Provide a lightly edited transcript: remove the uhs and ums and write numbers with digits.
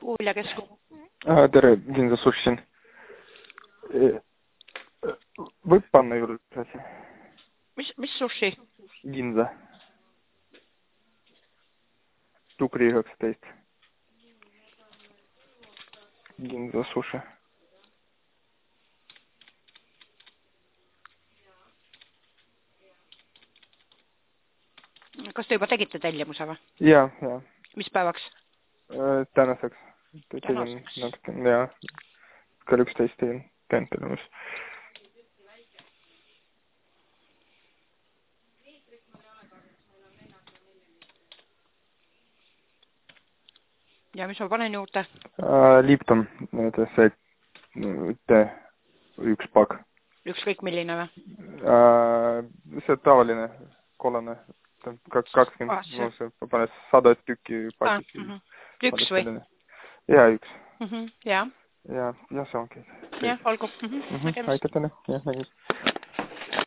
Uulja Kesku. Tere, Ginza Sushi siin. Võib panna juurde asi? Mis sushi? Ginza. Tukri 19. Ginza Sushi. Kas te juba tegite tellimuse või? Jaa. Mis päevaks? Tänaseks. Tänaseks? Jaa. Kell 11 tegin tellimus. Ja mis ma panen juurde? Lipton, see üks pakk. Ükskõik milline või? See tavaline, kollane. 20, panes 100 tükki pakis. Üks või? Jaa, üks. Jaa. Ja see ongi. Jah, olgu. Aitäh teile. Jah, nägis.